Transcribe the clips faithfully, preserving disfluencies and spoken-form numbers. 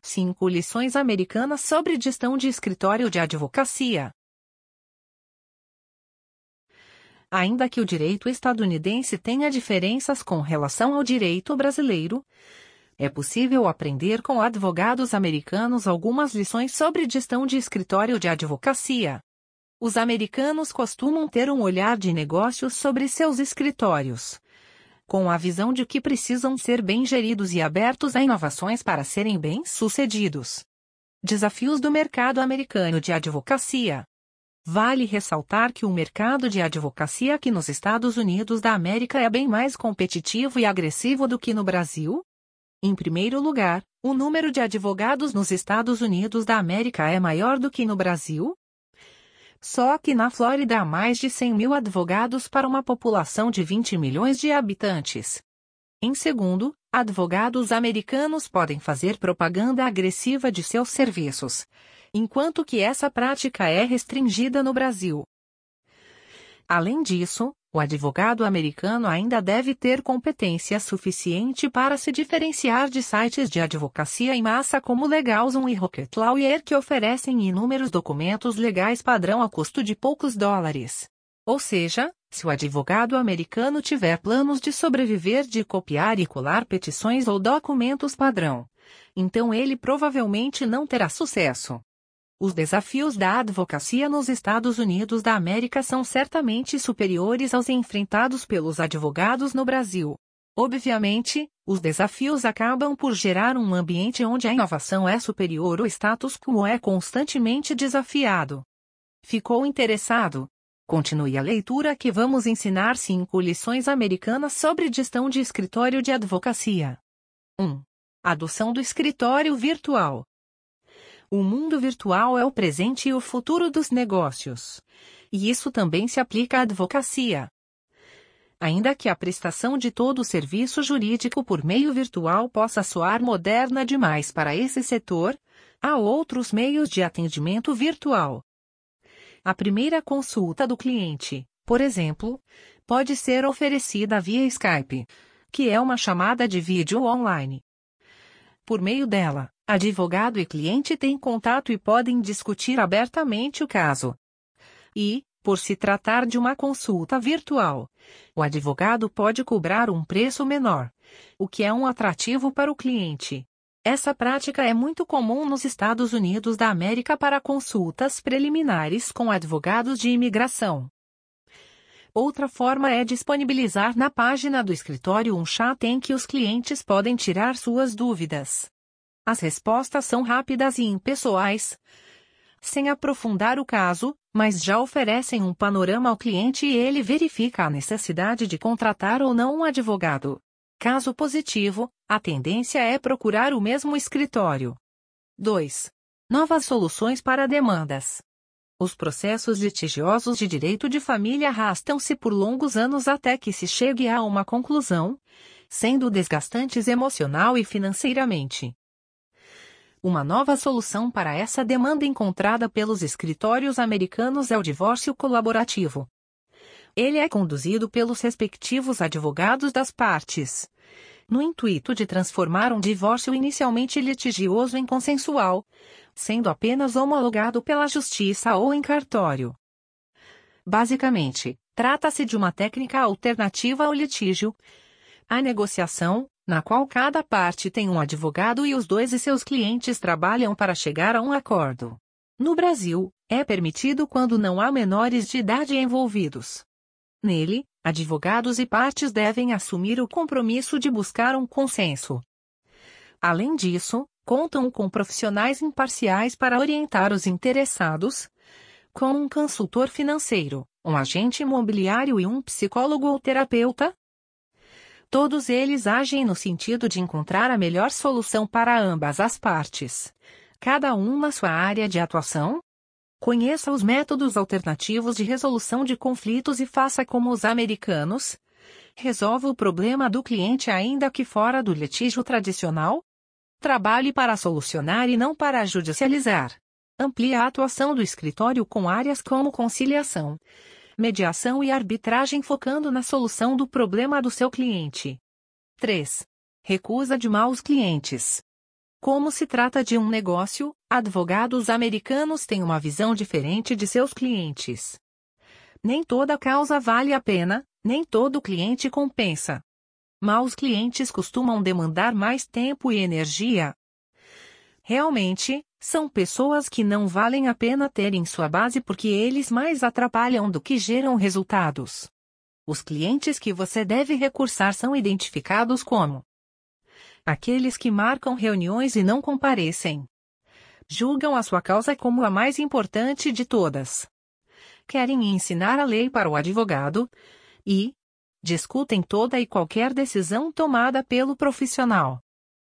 cinco lições americanas sobre gestão de escritório de advocacia. Ainda que o direito estadunidense tenha diferenças com relação ao direito brasileiro, é possível aprender com advogados americanos algumas lições sobre gestão de escritório de advocacia. Os americanos costumam ter um olhar de negócios sobre seus escritórios, com a visão de que precisam ser bem geridos e abertos a inovações para serem bem-sucedidos. Desafios do mercado americano de advocacia. Vale ressaltar que o mercado de advocacia aqui nos Estados Unidos da América é bem mais competitivo e agressivo do que no Brasil. Em primeiro lugar, o número de advogados nos Estados Unidos da América é maior do que no Brasil. Só que na Flórida há mais de cem mil advogados para uma população de vinte milhões de habitantes. Em segundo, advogados americanos podem fazer propaganda agressiva de seus serviços, enquanto que essa prática é restringida no Brasil. Além disso, o advogado americano ainda deve ter competência suficiente para se diferenciar de sites de advocacia em massa como LegalZoom e Rocket Lawyer, que oferecem inúmeros documentos legais padrão a custo de poucos dólares. Ou seja, se o advogado americano tiver planos de sobreviver de copiar e colar petições ou documentos padrão, então ele provavelmente não terá sucesso. Os desafios da advocacia nos Estados Unidos da América são certamente superiores aos enfrentados pelos advogados no Brasil. Obviamente, os desafios acabam por gerar um ambiente onde a inovação é superior ou o status quo é constantemente desafiado. Ficou interessado? Continue a leitura que vamos ensinar cinco lições americanas sobre gestão de escritório de advocacia. um. Adoção do escritório virtual. O mundo virtual é o presente e o futuro dos negócios. E isso também se aplica à advocacia. Ainda que a prestação de todo o serviço jurídico por meio virtual possa soar moderna demais para esse setor, há outros meios de atendimento virtual. A primeira consulta do cliente, por exemplo, pode ser oferecida via Skype, que é uma chamada de vídeo online. Por meio dela, advogado e cliente têm contato e podem discutir abertamente o caso. E, por se tratar de uma consulta virtual, o advogado pode cobrar um preço menor, o que é um atrativo para o cliente. Essa prática é muito comum nos Estados Unidos da América para consultas preliminares com advogados de imigração. Outra forma é disponibilizar na página do escritório um chat em que os clientes podem tirar suas dúvidas. As respostas são rápidas e impessoais, sem aprofundar o caso, mas já oferecem um panorama ao cliente e ele verifica a necessidade de contratar ou não um advogado. Caso positivo, a tendência é procurar o mesmo escritório. dois. Novas soluções para demandas. Os processos litigiosos de direito de família arrastam-se por longos anos até que se chegue a uma conclusão, sendo desgastantes emocional e financeiramente. Uma nova solução para essa demanda encontrada pelos escritórios americanos é o divórcio colaborativo. Ele é conduzido pelos respectivos advogados das partes, no intuito de transformar um divórcio inicialmente litigioso em consensual, sendo apenas homologado pela justiça ou em cartório. Basicamente, trata-se de uma técnica alternativa ao litígio, a negociação, na qual cada parte tem um advogado e os dois e seus clientes trabalham para chegar a um acordo. No Brasil, é permitido quando não há menores de idade envolvidos. Nele, advogados e partes devem assumir o compromisso de buscar um consenso. Além disso, contam com profissionais imparciais para orientar os interessados, como um consultor financeiro, um agente imobiliário e um psicólogo ou terapeuta. Todos eles agem no sentido de encontrar a melhor solução para ambas as partes, cada um na sua área de atuação. Conheça os métodos alternativos de resolução de conflitos e faça como os americanos. Resolva o problema do cliente ainda que fora do litígio tradicional. Trabalhe para solucionar e não para judicializar. Amplie a atuação do escritório com áreas como conciliação, mediação e arbitragem focando na solução do problema do seu cliente. três. Recusa de maus clientes. Como se trata de um negócio, advogados americanos têm uma visão diferente de seus clientes. Nem toda causa vale a pena, nem todo cliente compensa. Maus clientes costumam demandar mais tempo e energia. Realmente, são pessoas que não valem a pena ter em sua base porque eles mais atrapalham do que geram resultados. Os clientes que você deve recursar são identificados como aqueles que marcam reuniões e não comparecem. Julgam a sua causa como a mais importante de todas. Querem ensinar a lei para o advogado e discutem toda e qualquer decisão tomada pelo profissional.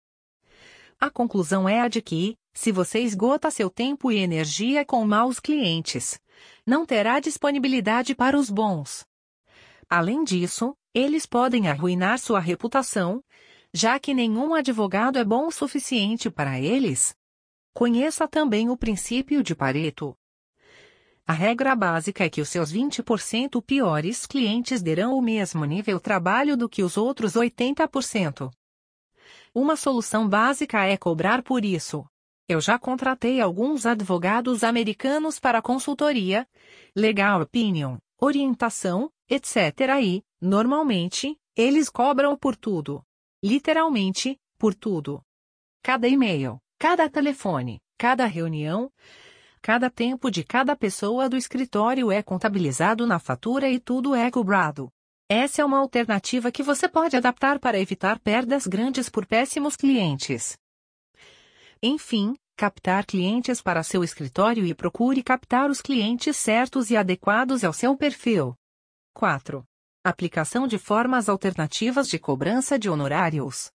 A conclusão é a de que, se você esgota seu tempo e energia com maus clientes, não terá disponibilidade para os bons. Além disso, eles podem arruinar sua reputação, já que nenhum advogado é bom o suficiente para eles. Conheça também o princípio de Pareto. A regra básica é que os seus vinte por cento piores clientes derão o mesmo nível de trabalho do que os outros oitenta por cento. Uma solução básica é cobrar por isso. Eu já contratei alguns advogados americanos para consultoria, legal opinion, orientação, etcétera e, normalmente, eles cobram por tudo. Literalmente, por tudo. Cada e-mail, cada telefone, cada reunião, cada tempo de cada pessoa do escritório é contabilizado na fatura e tudo é cobrado. Essa é uma alternativa que você pode adaptar para evitar perdas grandes por péssimos clientes. Enfim, captar clientes para seu escritório e procure captar os clientes certos e adequados ao seu perfil. quatro. Aplicação de formas alternativas de cobrança de honorários.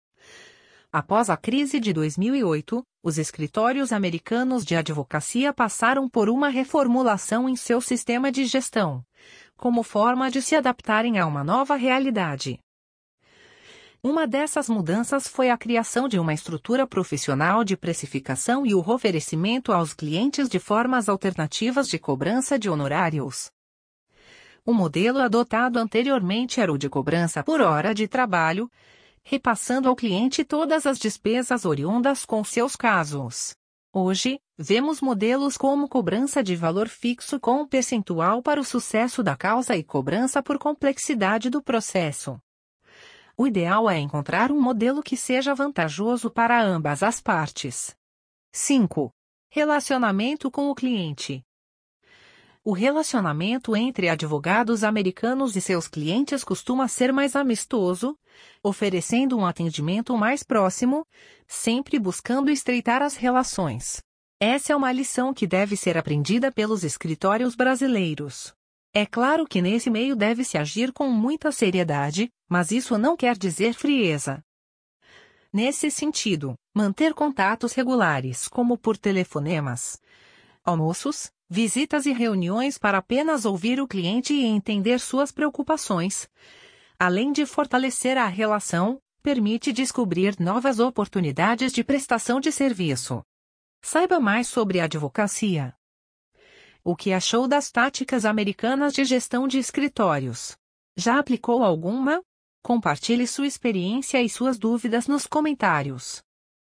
Após a crise de dois mil e oito, os escritórios americanos de advocacia passaram por uma reformulação em seu sistema de gestão, como forma de se adaptarem a uma nova realidade. Uma dessas mudanças foi a criação de uma estrutura profissional de precificação e o oferecimento aos clientes de formas alternativas de cobrança de honorários. O modelo adotado anteriormente era o de cobrança por hora de trabalho, repassando ao cliente todas as despesas oriundas com seus casos. Hoje, vemos modelos como cobrança de valor fixo com um percentual para o sucesso da causa e cobrança por complexidade do processo. O ideal é encontrar um modelo que seja vantajoso para ambas as partes. cinco. Relacionamento com o cliente. O relacionamento entre advogados americanos e seus clientes costuma ser mais amistoso, oferecendo um atendimento mais próximo, sempre buscando estreitar as relações. Essa é uma lição que deve ser aprendida pelos escritórios brasileiros. É claro que nesse meio deve-se agir com muita seriedade, mas isso não quer dizer frieza. Nesse sentido, manter contatos regulares, como por telefonemas, almoços, visitas e reuniões para apenas ouvir o cliente e entender suas preocupações, além de fortalecer a relação, permite descobrir novas oportunidades de prestação de serviço. Saiba mais sobre a advocacia. O que achou das táticas americanas de gestão de escritórios? Já aplicou alguma? Compartilhe sua experiência e suas dúvidas nos comentários.